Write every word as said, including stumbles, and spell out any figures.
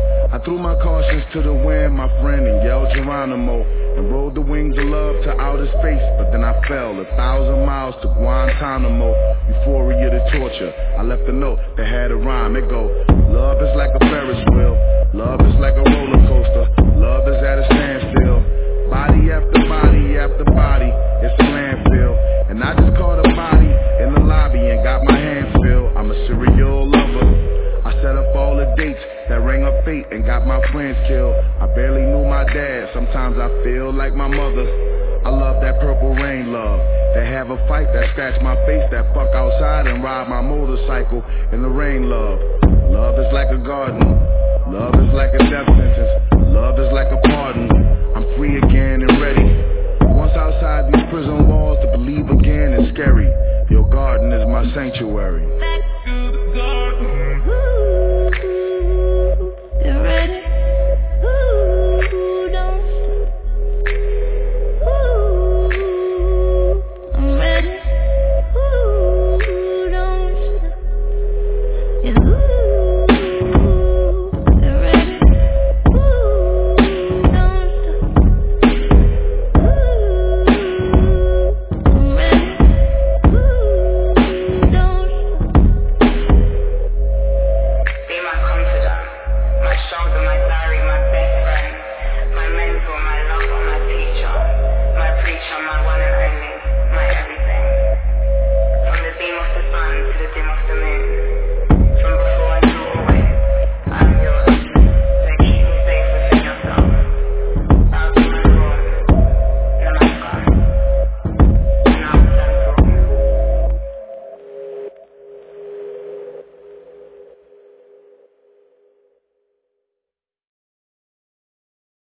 I threw my cautions to the wind, my friend, and yelled Geronimo, and rode the wings of love to outer space. But then I fell a thousand miles to Guantanamo. Euphoria to torture. I left a note that had a rhyme. It go, love is like a Ferris wheel. Love is like a roller coaster. Love is at a standstill. Body after body after body, it's a landfill. And I just caught a body in the lobby and got my hands filled. I'm a serial lover. I set up all the dates that rang up fate and got my friends killed. I barely knew my dad, sometimes I feel like my mother. I love that purple rain love. They have a fight that scratch my face, that fuck outside and ride my motorcycle in the rain love. Love is like a garden. Love is like a death sentence. Love is like a pardon. I'm free again and ready. Once outside these prison walls, to believe again is scary. Your garden is my sanctuary.